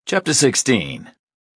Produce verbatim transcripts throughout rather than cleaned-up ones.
Chapter sixteen.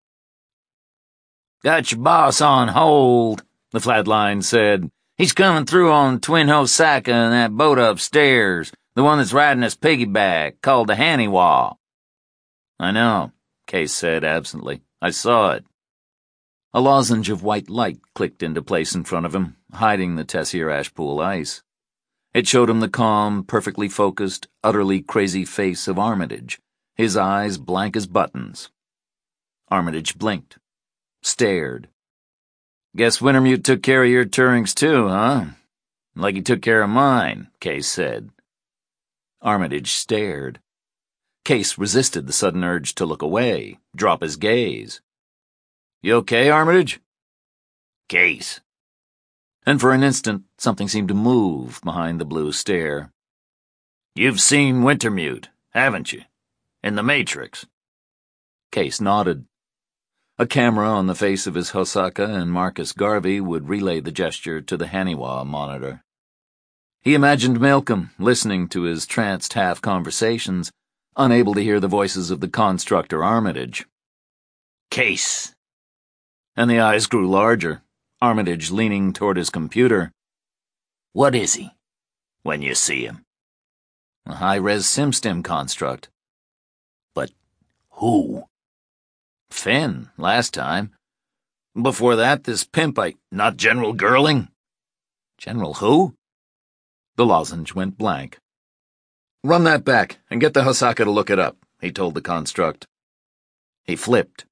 "Got your boss on hold," the flatline said. "He's coming through on Twin Hosaka and that boat upstairs, the one that's riding his piggyback, called the Haniwa." "I know," Case said absently. "I saw it." A lozenge of white light clicked into place in front of him, hiding the Tessier Ashpool ice. It showed him the calm, perfectly focused, utterly crazy face of Armitage, his eyes blank as buttons. Armitage blinked, stared. "Guess Wintermute took care of your Turing's too, huh? Like he took care of mine," Case said. Armitage stared. Case resisted the sudden urge to look away, drop his gaze. "You okay, Armitage?" "Case." And for an instant, something seemed to move behind the blue stare. "You've seen Wintermute, haven't you? In the Matrix?" Case nodded. A camera on the face of his Hosaka and Marcus Garvey would relay the gesture to the Haniwa monitor. He imagined Malcolm listening to his tranced half-conversations, unable to hear the voices of the constructor Armitage. "Case." And the eyes grew larger, Armitage leaning toward his computer. "What is he, when you see him?" "A high-res SimStim construct." "But who?" "Finn, last time. Before that, this pimp I... Not General Girling?" "General who?" The lozenge went blank. "Run that back and get the Hosaka to look it up," he told the construct. He flipped.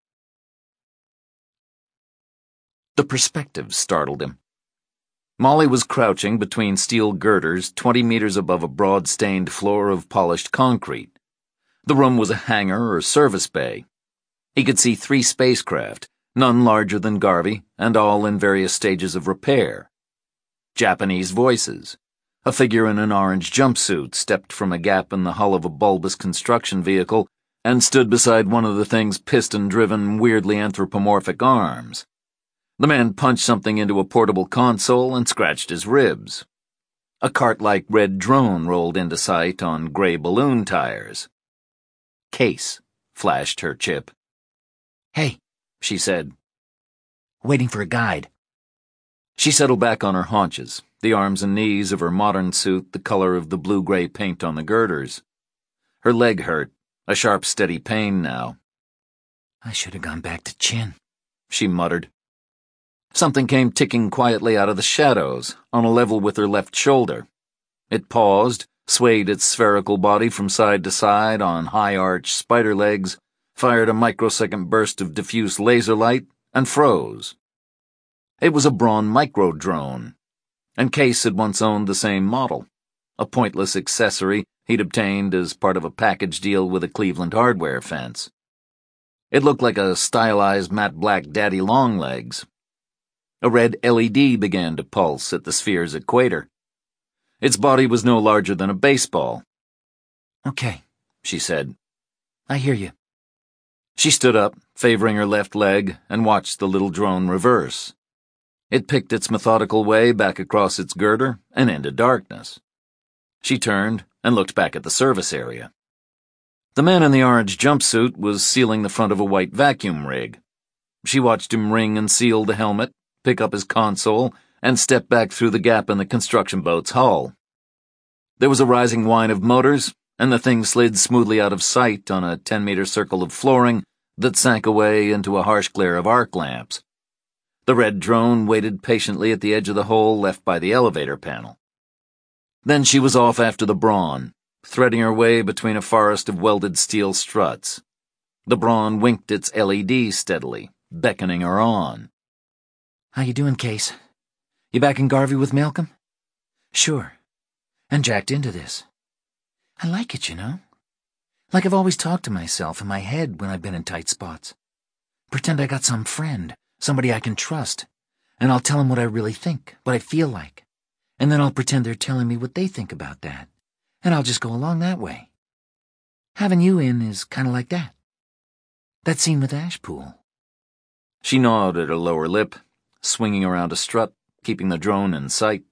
The perspective startled him. Molly was crouching between steel girders twenty meters above a broad-stained floor of polished concrete. The room was a hangar or service bay. He could see three spacecraft, none larger than Garvey, and all in various stages of repair. Japanese voices. A figure in an orange jumpsuit stepped from a gap in the hull of a bulbous construction vehicle and stood beside one of the thing's piston-driven, weirdly anthropomorphic arms. The man punched something into a portable console and scratched his ribs. A cart-like red drone rolled into sight on gray balloon tires. "Case," flashed her chip. "Hey," she said. "Waiting for a guide." She settled back on her haunches, the arms and knees of her modern suit the color of the blue-gray paint on the girders. Her leg hurt, a sharp, steady pain now. "I should have gone back to Chin," she muttered. Something came ticking quietly out of the shadows, on a level with her left shoulder. It paused, swayed its spherical body from side to side on high-arched spider legs, fired a microsecond burst of diffuse laser light, and froze. It was a Braun micro-drone, and Case had once owned the same model, a pointless accessory he'd obtained as part of a package deal with a Cleveland hardware fence. It looked like a stylized matte black daddy longlegs. A red L E D began to pulse at the sphere's equator. Its body was no larger than a baseball. "Okay," she said. "I hear you." She stood up, favoring her left leg, and watched the little drone reverse. It picked its methodical way back across its girder and into darkness. She turned and looked back at the service area. The man in the orange jumpsuit was sealing the front of a white vacuum rig. She watched him ring and seal the helmet, pick up his console, and step back through the gap in the construction boat's hull. There was a rising whine of motors, and the thing slid smoothly out of sight on a ten-meter circle of flooring that sank away into a harsh glare of arc lamps. The red drone waited patiently at the edge of the hole left by the elevator panel. Then she was off after the Braun, threading her way between a forest of welded steel struts. The Braun winked its L E D steadily, beckoning her on. "How you doing, Case? You back in Garvey with Malcolm?" "Sure. And jacked into this. I like it, you know. Like I've always talked to myself in my head when I've been in tight spots. Pretend I got some friend, somebody I can trust, and I'll tell them what I really think, what I feel like, and then I'll pretend they're telling me what they think about that, and I'll just go along that way. Having you in is kind of like that. That scene with Ashpool." She gnawed at her lower lip, swinging around a strut, keeping the drone in sight.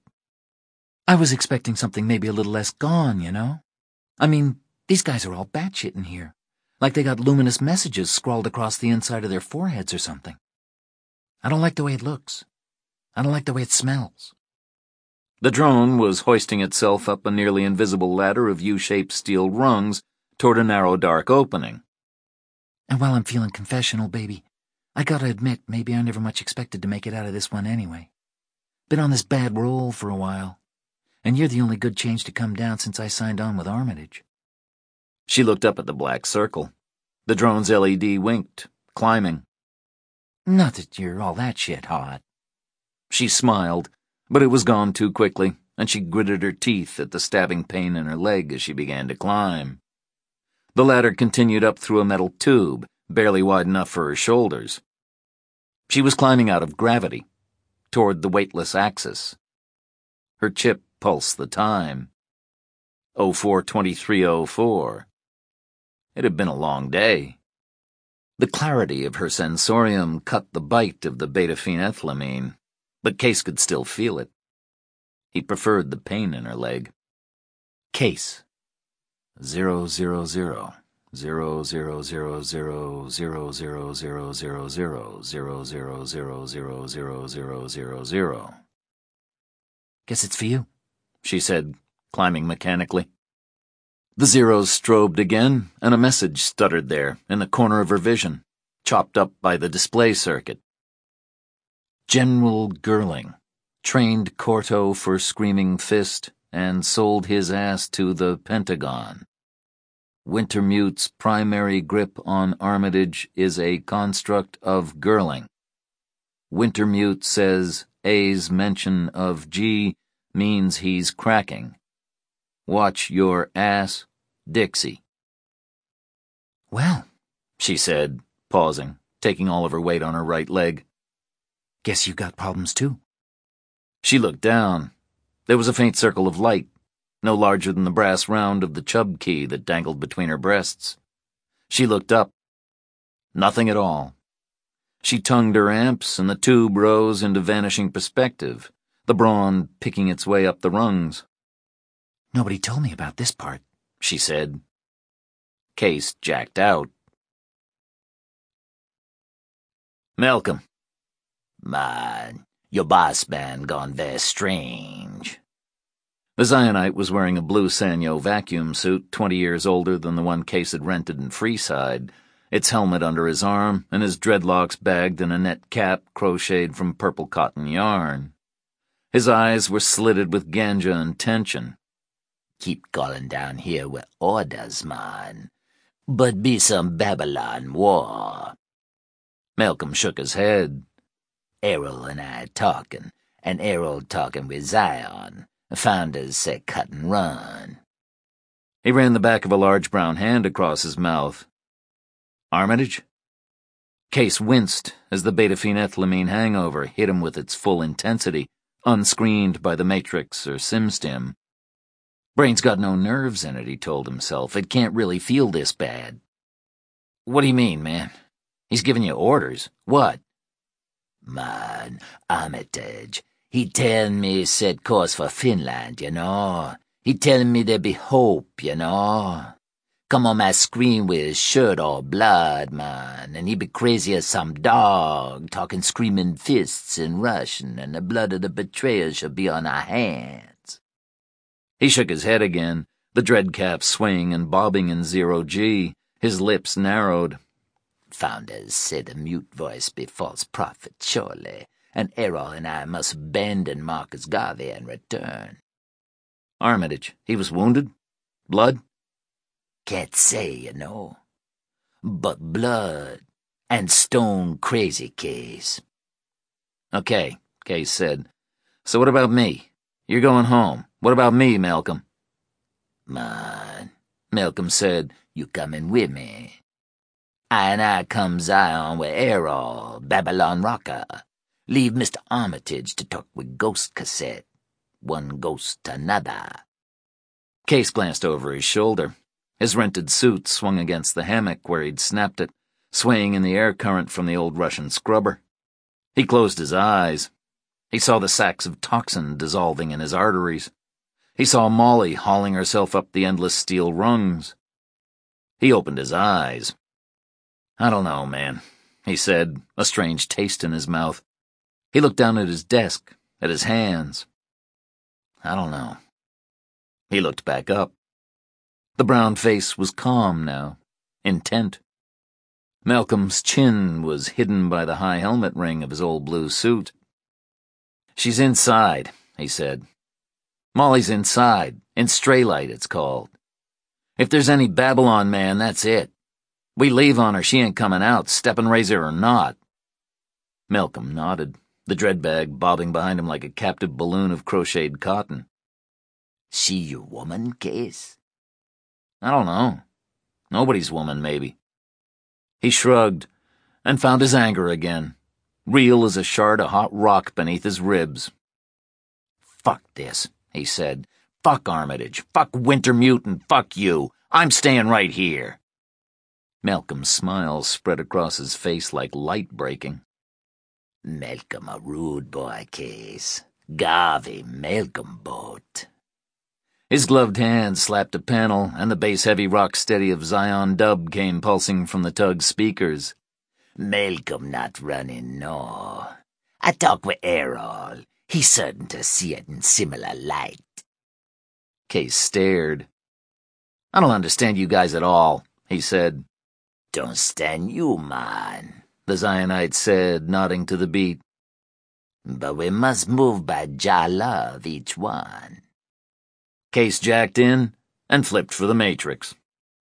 "I was expecting something maybe a little less gone, you know? I mean, these guys are all batshit in here. Like they got luminous messages scrawled across the inside of their foreheads or something. I don't like the way it looks. I don't like the way it smells. The drone was hoisting itself up a nearly invisible ladder of U-shaped steel rungs toward a narrow dark opening. And while I'm feeling confessional, baby, I gotta admit maybe I never much expected to make it out of this one anyway. Been on this bad roll for a while, and you're the only good change to come down since I signed on with Armitage. She looked up at the black circle. The drone's L E D winked, climbing. Not that you're all that shit hot. She smiled, but it was gone too quickly, and she gritted her teeth at the stabbing pain in her leg as she began to climb. The ladder continued up through a metal tube, barely wide enough for her shoulders. She was climbing out of gravity, toward the weightless axis. Her chip pulsed the time. oh four twenty-three oh four. It had been a long day. The clarity of her sensorium cut the bite of the beta-phenethylamine, but Case could still feel it. He preferred the pain in her leg. Case. Zero zero zero. Zero zero zero zero zero zero zero zero zero zero zero zero zero zero zero zero zero. Guess it's for you, she said, climbing mechanically. The zeros strobed again, and a message stuttered there in the corner of her vision, chopped up by the display circuit. General Girling trained Corto for Screaming Fist and sold his ass to the Pentagon. Wintermute's primary grip on Armitage is a construct of Girling. Wintermute says A's mention of G means he's cracking. Watch your ass, Dixie. Well, she said, pausing, taking all of her weight on her right leg. Guess you got problems too. She looked down. There was a faint circle of light, no larger than the brass round of the Chubb key that dangled between her breasts. She looked up. Nothing at all. She tongued her amps, and the tube rose into vanishing perspective, the brawn picking its way up the rungs. Nobody told me about this part, she said. Case jacked out. Malcolm. Man, your boss man gone very strange. The Zionite was wearing a blue Sanyo vacuum suit twenty years older than the one Case had rented in Freeside, its helmet under his arm and his dreadlocks bagged in a net cap crocheted from purple cotton yarn. His eyes were slitted with ganja and tension. Keep calling down here with orders, man. But be some Babylon war. Malcolm shook his head. Errol and I talking, and Errol talking with Zion. Founders say cut and run. He ran the back of a large brown hand across his mouth. Armitage? Case winced as the beta-phenethylamine hangover hit him with its full intensity, unscreened by the Matrix or SimStim. Brain's got no nerves in it, he told himself. It can't really feel this bad. What do you mean, man? He's giving you orders. What? Man, Armitage. He tellin' me set course for Finland, you know. He tellin' me there be hope, you know. Come on my screen with his shirt all blood, man, and he be crazy as some dog, talking screaming fists in Russian, and the blood of the betrayer shall be on our hands. He shook his head again, the dread cap swaying and bobbing in zero G, his lips narrowed. Founders said a mute voice be false prophet, surely, and Errol and I must abandon Marcus Garvey and return. Armitage, he was wounded? Blood? Can't say, you know. But blood and stone crazy, Case. Okay, Case said. So what about me? You're going home. What about me, Malcolm? Man, Malcolm said, you coming with me. I and I come Zion with Errol, Babylon Rocker. Leave Mister Armitage to talk with Ghost Cassette. One ghost to another. Case glanced over his shoulder. His rented suit swung against the hammock where he'd snapped it, swaying in the air current from the old Russian scrubber. He closed his eyes. He saw the sacks of toxin dissolving in his arteries. He saw Molly hauling herself up the endless steel rungs. He opened his eyes. "I don't know, man," he said, a strange taste in his mouth. He looked down at his desk, at his hands. "I don't know." He looked back up. The brown face was calm now, intent. Malcolm's chin was hidden by the high helmet ring of his old blue suit. "She's inside," he said. "Molly's inside, in Straylight it's called. If there's any Babylon man, that's it. We leave on her, she ain't coming out, steppin' razor or not." Malcolm nodded, the dread bag bobbing behind him like a captive balloon of crocheted cotton. "She your woman, Case?" "I don't know. Nobody's woman, maybe." He shrugged, and found his anger again, real as a shard of hot rock beneath his ribs. "Fuck this," he said. "Fuck Armitage, fuck Wintermute, and fuck you. I'm staying right here." Malcolm's smile spread across his face like light breaking. "Malcolm a rude boy, Case. Garvey Malcolm boat." His gloved hand slapped a panel, and the bass-heavy rock-steady of Zion Dub came pulsing from the tug's speakers. "Malcolm not running, no. I talk with Errol. He's certain to see it in similar light." Case stared. "I don't understand you guys at all," he said. "Don't stand you, man," the Zionite said, nodding to the beat. "But we must move by Jah love each one." Case jacked in and flipped for the Matrix.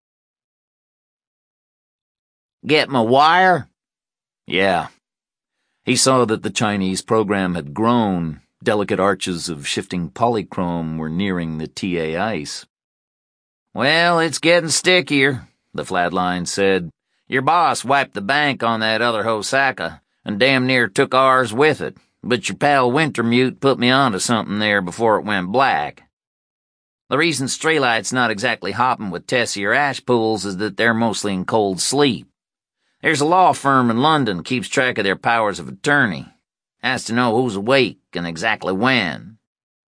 "Get my wire?" Yeah. He saw that the Chinese program had grown. Delicate arches of shifting polychrome were nearing the T A ice. "Well, it's getting stickier," the flatline said. "Your boss wiped the bank on that other Hosaka, and damn near took ours with it, but your pal Wintermute put me onto something there before it went black. The reason Straylight's not exactly hopping with Tessier ash pools is that they're mostly in cold sleep. There's a law firm in London keeps track of their powers of attorney. Has to know who's awake and exactly when.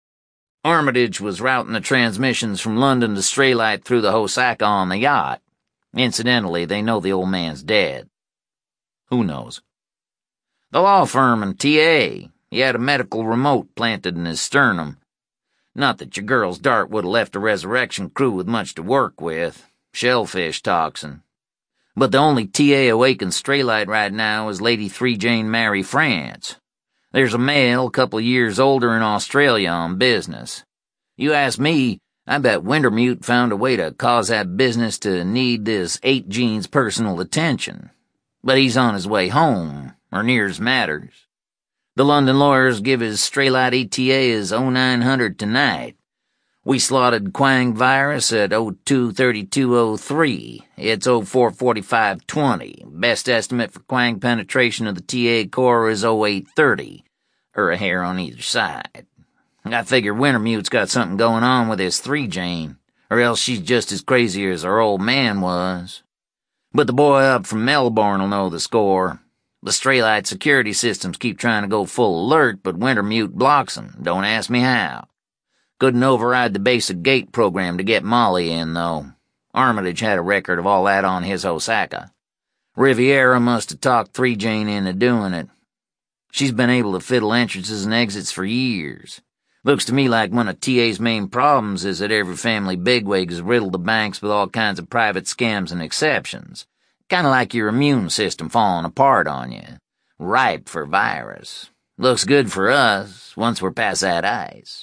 Armitage was routing the transmissions from London to Straylight through the Hosaka on the yacht. Incidentally, they know the old man's dead." "Who knows?" "The law firm and T A. He had a medical remote planted in his sternum. Not that your girl's dart would have left a resurrection crew with much to work with. Shellfish toxin. But the only T A awake in Straylight right now is Lady Three Jane Mary France. There's a male a couple of years older in Australia on business. You ask me, I bet Wintermute found a way to cause that business to need this eight gene's personal attention. But he's on his way home, or near as matters. The London lawyers give his Straylight E T A as oh nine hundred tonight. We slotted Quang virus at oh two thirty-two oh three. It's oh four forty-five twenty. Best estimate for Quang penetration of the T A core is oh eight thirty, or a hair on either side. I figure Wintermute's got something going on with his Three Jane, or else she's just as crazy as our old man was. But the boy up from Melbourne will know the score. The Straylight security systems keep trying to go full alert, but Wintermute blocks them. Don't ask me how. Couldn't override the basic gate program to get Molly in, though. Armitage had a record of all that on his Hosaka. Riviera must have talked Three Jane into doing it. She's been able to fiddle entrances and exits for years. Looks to me like one of T A's main problems is that every family bigwig has riddled the banks with all kinds of private scams and exceptions. Kinda like your immune system falling apart on you. Ripe for virus. Looks good for us, once we're past that ice.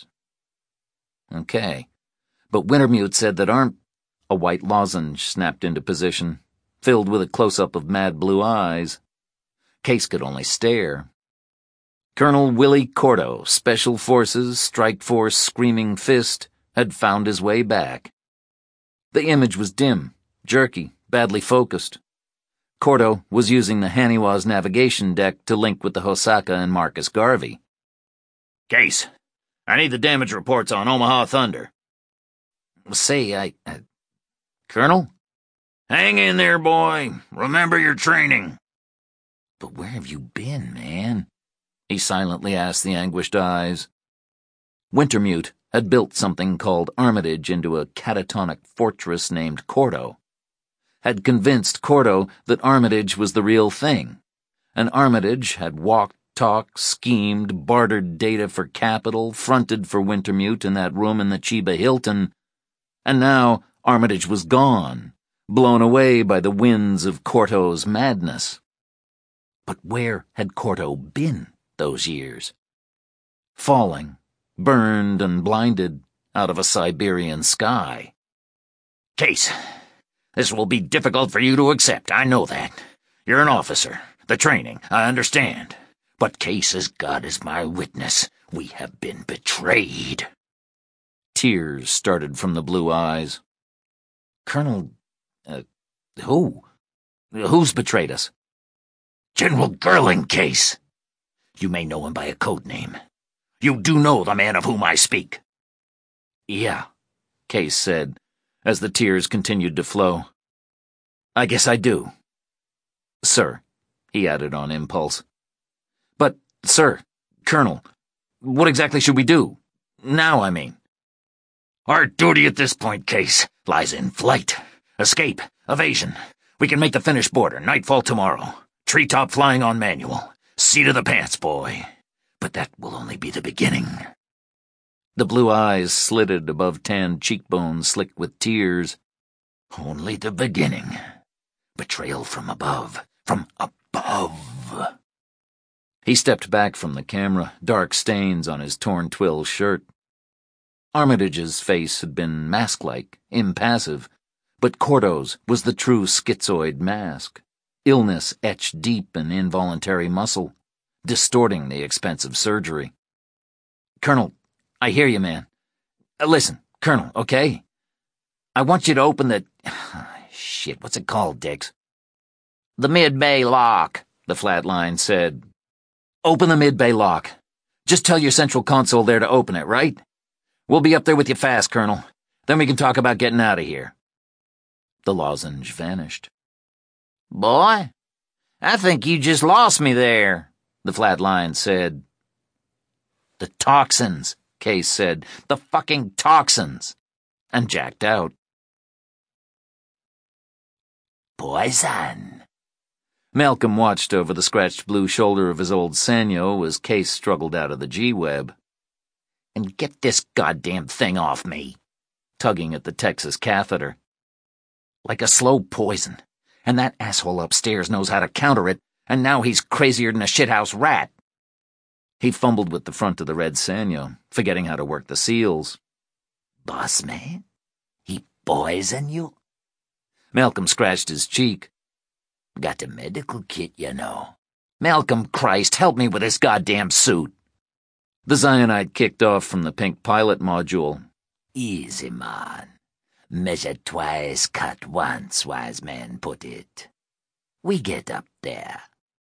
Okay. But Wintermute said that Arm... A white lozenge snapped into position, filled with a close-up of mad blue eyes. Case could only stare. Colonel Willie Cordo, Special Forces, Strike Force, Screaming Fist, had found his way back. The image was dim, jerky, badly focused. Cordo was using the Haniwa's navigation deck to link with the Hosaka and Marcus Garvey. "Case, I need the damage reports on Omaha Thunder." "Say, I... I Colonel?" "Hang in there, boy. Remember your training." "But where have you been, man?" he silently asked the anguished eyes. Wintermute had built something called Armitage into a catatonic fortress named Cordo. had convinced Cordo that Armitage was the real thing, and Armitage had walked, talked, schemed, bartered data for capital, fronted for Wintermute in that room in the Chiba Hilton, and now Armitage was gone, blown away by the winds of Cordo's madness. But where had Cordo been those years? Falling, burned and blinded out of a Siberian sky. Case, this will be difficult for you to accept, I know that. You're an officer. The training, I understand. But Case, as God is my witness, we have been betrayed. Tears started from the blue eyes. Colonel, uh, who? Who's betrayed us? General Gerling, Case. You may know him by a code name. You do know the man of whom I speak. Yeah, Case said, as the tears continued to flow. I guess I do. Sir, he added on impulse. But, sir, Colonel, what exactly should we do? Now, I mean. Our duty at this point, Case, lies in flight, escape, evasion. We can make the Finnish border nightfall tomorrow. Treetop flying on manual. Seat of the pants, boy. But that will only be the beginning. The blue eyes slitted above tanned cheekbones slicked with tears. Only the beginning. Betrayal from above. From above. He stepped back from the camera, dark stains on his torn twill shirt. Armitage's face had been mask-like, impassive, but Cordo's was the true schizoid mask. Illness etched deep in involuntary muscle, distorting the expensive surgery. Colonel, I hear you, man. Uh, listen, Colonel, okay? I want you to open the... Shit, what's it called, Diggs? The mid-bay lock, the flatline said. Open the mid-bay lock. Just tell your central console there to open it, right? We'll be up there with you fast, Colonel. Then we can talk about getting out of here. The lozenge vanished. Boy, I think you just lost me there, the flatline said. The toxins, Case said. The fucking toxins. And jacked out. Poison. Malcolm watched over the scratched blue shoulder of his old Sanyo as Case struggled out of the G-web. And get this goddamn thing off me, tugging at the Texas catheter. Like a slow poison. And that asshole upstairs knows how to counter it, and now he's crazier than a shithouse rat. He fumbled with the front of the red Sanyo, forgetting how to work the seals. Boss man, he poison you? Malcolm scratched his cheek. Got a medical kit, you know. Malcolm, Christ, help me with this goddamn suit. The Zionite kicked off from the pink pilot module. Easy, man. Measure twice, cut once, wise man put it. We get up there.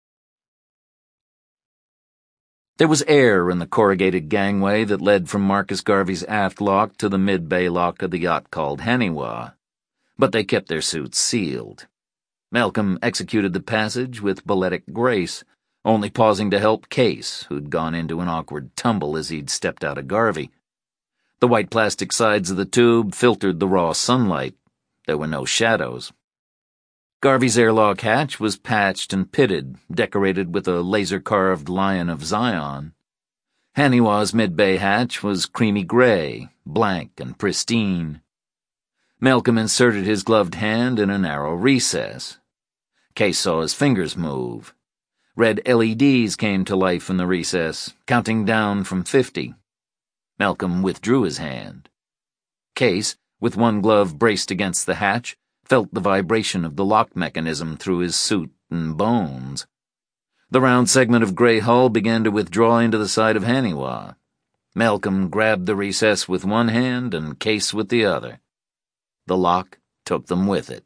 There was air in the corrugated gangway that led from Marcus Garvey's aft lock to the mid-bay lock of the yacht called Haniwa, but they kept their suits sealed. Malcolm executed the passage with balletic grace, only pausing to help Case, who'd gone into an awkward tumble as he'd stepped out of Garvey. The white plastic sides of the tube filtered the raw sunlight. There were no shadows. Garvey's airlock hatch was patched and pitted, decorated with a laser-carved Lion of Zion. Haniwa's mid-bay hatch was creamy gray, blank and pristine. Malcolm inserted his gloved hand in a narrow recess. Case saw his fingers move. Red L E Ds came to life in the recess, counting down from fifty. Malcolm withdrew his hand. Case, with one glove braced against the hatch, felt the vibration of the lock mechanism through his suit and bones. The round segment of gray hull began to withdraw into the side of Haniwa. Malcolm grabbed the recess with one hand and Case with the other. The lock took them with it.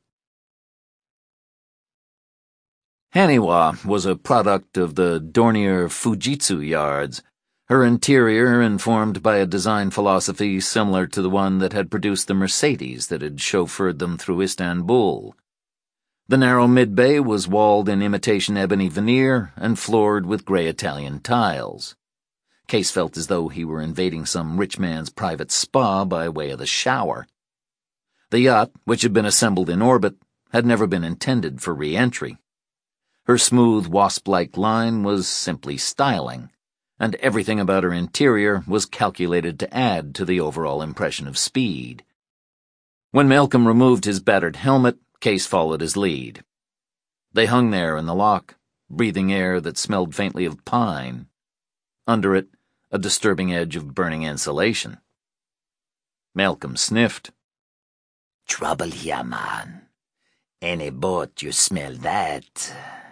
Haniwa was a product of the Dornier Fujitsu yards, her interior informed by a design philosophy similar to the one that had produced the Mercedes that had chauffeured them through Istanbul. The narrow mid-bay was walled in imitation ebony veneer and floored with gray Italian tiles. Case felt as though he were invading some rich man's private spa by way of the shower. The yacht, which had been assembled in orbit, had never been intended for re-entry. Her smooth, wasp-like line was simply styling, and everything about her interior was calculated to add to the overall impression of speed. When Malcolm removed his battered helmet, Case followed his lead. They hung there in the lock, breathing air that smelled faintly of pine. Under it, a disturbing edge of burning insulation. Malcolm sniffed. "Trouble here, man. Any boat you smell that?"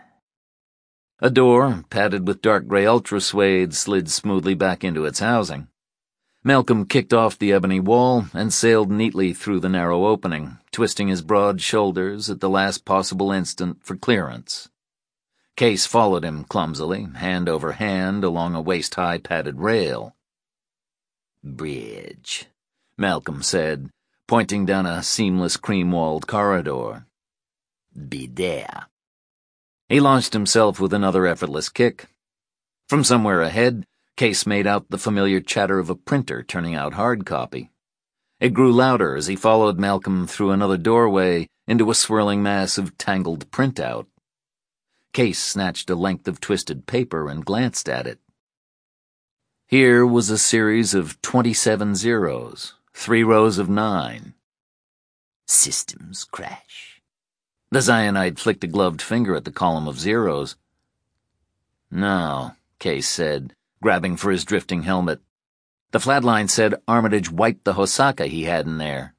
A door, padded with dark gray ultra-suede, slid smoothly back into its housing. Malcolm kicked off the ebony wall and sailed neatly through the narrow opening, twisting his broad shoulders at the last possible instant for clearance. Case followed him clumsily, hand over hand, along a waist-high padded rail. "Bridge," Malcolm said, pointing down a seamless cream-walled corridor. "Be there." He launched himself with another effortless kick. From somewhere ahead, Case made out the familiar chatter of a printer turning out hard copy. It grew louder as he followed Malcolm through another doorway into a swirling mass of tangled printout. Case snatched a length of twisted paper and glanced at it. Here was a series of twenty-seven zeros, three rows of nine. "Systems crash." The Zionide flicked a gloved finger at the column of zeros. "No," Case said, grabbing for his drifting helmet. The flatline said Armitage wiped the Hosaka he had in there.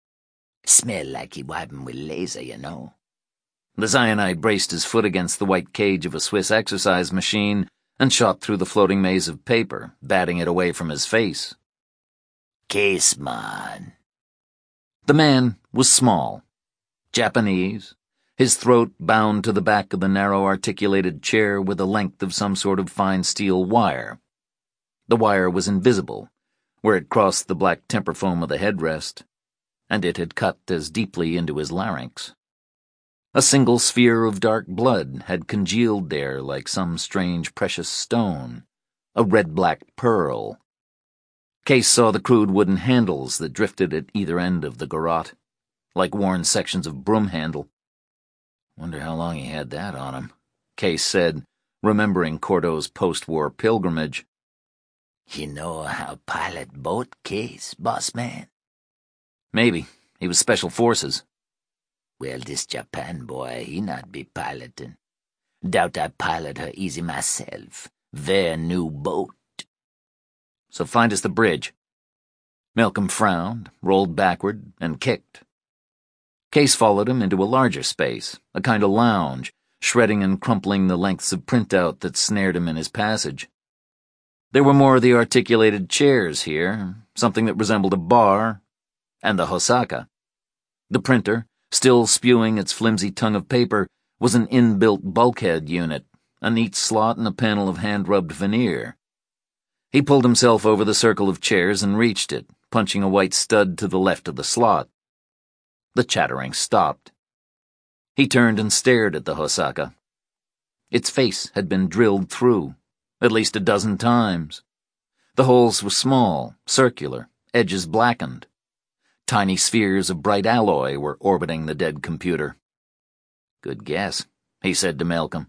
"Smell like he wiped 'em with laser, you know." The Zionide braced his foot against the white cage of a Swiss exercise machine and shot through the floating maze of paper, batting it away from his face. "Case, man." The man was small, Japanese, his throat bound to the back of the narrow articulated chair with a length of some sort of fine steel wire. The wire was invisible, where it crossed the black temper foam of the headrest, and it had cut as deeply into his larynx. A single sphere of dark blood had congealed there like some strange precious stone, a red-black pearl. Case saw the crude wooden handles that drifted at either end of the garrote, like worn sections of broom handle. Wonder how long he had that on him, Case said, remembering Cordo's post-war pilgrimage. "You know how pilot boat, Case, boss man?" Maybe. He was Special Forces. "Well, this Japan boy, he not be piloting. Doubt I pilot her easy myself. Very new boat." "So find us the bridge." Malcolm frowned, rolled backward, and kicked. Case followed him into a larger space, a kind of lounge, shredding and crumpling the lengths of printout that snared him in his passage. There were more of the articulated chairs here, something that resembled a bar, and the Hosaka. The printer, still spewing its flimsy tongue of paper, was an inbuilt bulkhead unit, a neat slot and a panel of hand-rubbed veneer. He pulled himself over the circle of chairs and reached it, punching a white stud to the left of the slot. The chattering stopped. He turned and stared at the Hosaka. Its face had been drilled through, at least a dozen times. The holes were small, circular, edges blackened. Tiny spheres of bright alloy were orbiting the dead computer. "Good guess," he said to Malcolm.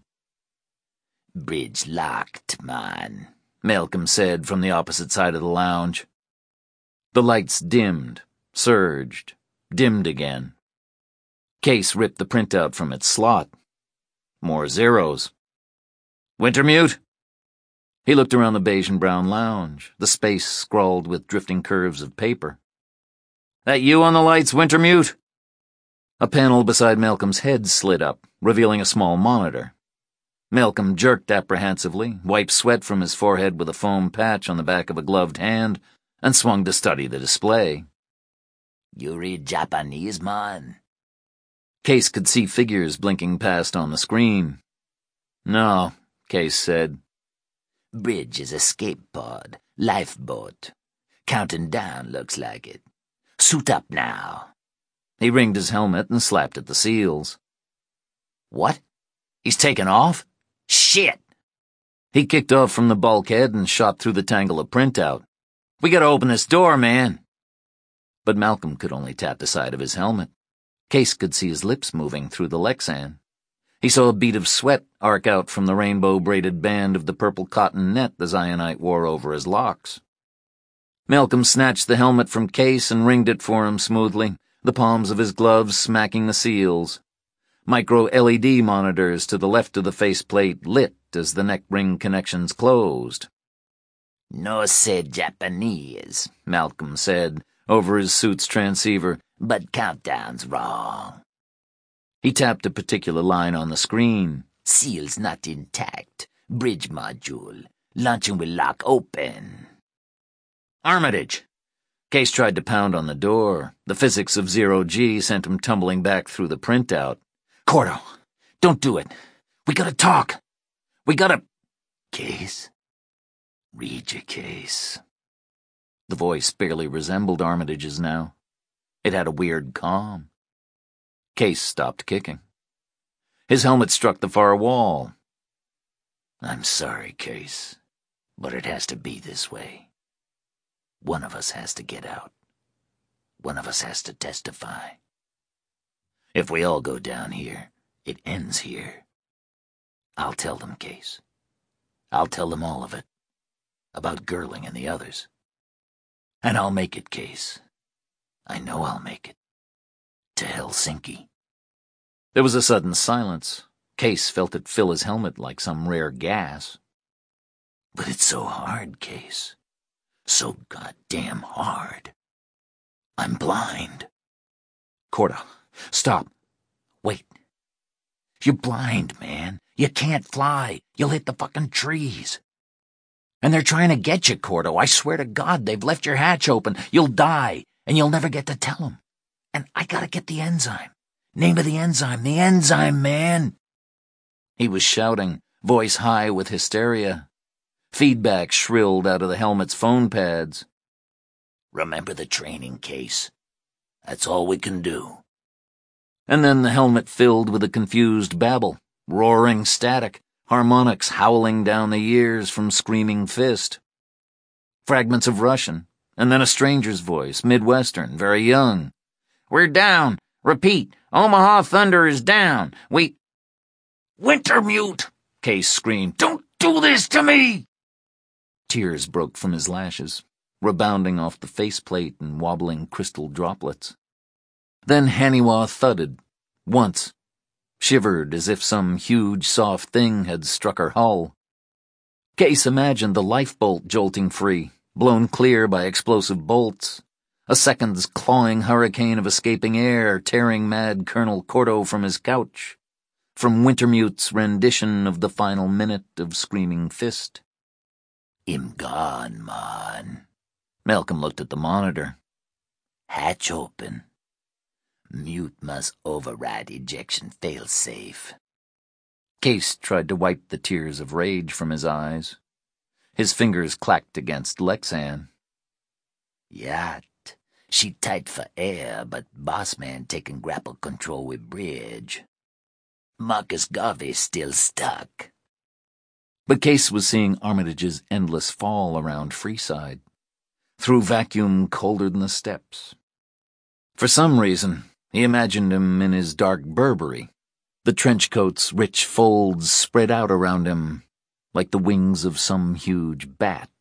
"Bridge locked, man," Malcolm said from the opposite side of the lounge. The lights dimmed, surged, dimmed again. Case ripped the printout from its slot. More zeros. "Wintermute?" He looked around the beige and brown lounge, the space scrawled with drifting curves of paper. "That you on the lights, Wintermute?" A panel beside Malcolm's head slid up, revealing a small monitor. Malcolm jerked apprehensively, wiped sweat from his forehead with a foam patch on the back of a gloved hand, and swung to study the display. "You read Japanese, man?" Case could see figures blinking past on the screen. "No," Case said. "Bridge is escape pod, lifeboat. Counting down, looks like it. Suit up now." He ringed his helmet and slapped at the seals. "What? He's taken off? Shit!" He kicked off from the bulkhead and shot through the tangle of printout. "We gotta open this door, man." But Malcolm could only tap the side of his helmet. Case could see his lips moving through the Lexan. He saw a bead of sweat arc out from the rainbow-braided band of the purple cotton net the Zionite wore over his locks. Malcolm snatched the helmet from Case and ringed it for him smoothly, the palms of his gloves smacking the seals. Micro-L E D monitors to the left of the faceplate lit as the neck ring connections closed. "No say Japanese," Malcolm said over his suit's transceiver, "but countdown's wrong." He tapped a particular line on the screen. "Seal's not intact. Bridge module. Launching will lock open." Armitage! Case tried to pound on the door. The physics of zero-G sent him tumbling back through the printout. "Cordo, don't do it. We gotta talk. We gotta—" "Case? Read your case." The voice barely resembled Armitage's now. It had a weird calm. Case stopped kicking. His helmet struck the far wall. "I'm sorry, Case, but it has to be this way. One of us has to get out. One of us has to testify. If we all go down here, it ends here. I'll tell them, Case. I'll tell them all of it. About Girling and the others. And I'll make it, Case. I know I'll make it. To Helsinki." There was a sudden silence. Case felt it fill his helmet like some rare gas. "But it's so hard, Case. So goddamn hard. I'm blind." "Cordo, stop. Wait. You're blind, man. You can't fly. You'll hit the fucking trees. And they're trying to get you, Cordo. I swear to God, they've left your hatch open. You'll die, and you'll never get to tell them. And I gotta get the enzyme. Name of the enzyme. The enzyme, man." He was shouting, voice high with hysteria. Feedback shrilled out of the helmet's phone pads. "Remember the training, Case. That's all we can do." And then the helmet filled with a confused babble, roaring static, harmonics howling down the years from Screaming Fist. Fragments of Russian, and then a stranger's voice, Midwestern, very young. "We're down. Repeat. Omaha Thunder is down. We—" "Wintermute!" Case screamed. "Don't do this to me!" Tears broke from his lashes, rebounding off the faceplate in wobbling crystal droplets. Then Haniwa thudded, once, shivered as if some huge soft thing had struck her hull. Case imagined the lifebolt jolting free, blown clear by explosive bolts, a second's clawing hurricane of escaping air tearing mad Colonel Cordo from his couch, from Wintermute's rendition of the final minute of Screaming Fist. "Him gone, man." Malcolm looked at the monitor. "Hatch open. Mute must override ejection fail-safe." Case tried to wipe the tears of rage from his eyes. His fingers clacked against Lexan. "Yacht. She tight for air, but boss man taking grapple control with bridge. Marcus Garvey's still stuck." But Case was seeing Armitage's endless fall around Freeside, through vacuum colder than the steppes. For some reason, he imagined him in his dark Burberry, the trench coat's rich folds spread out around him like the wings of some huge bat.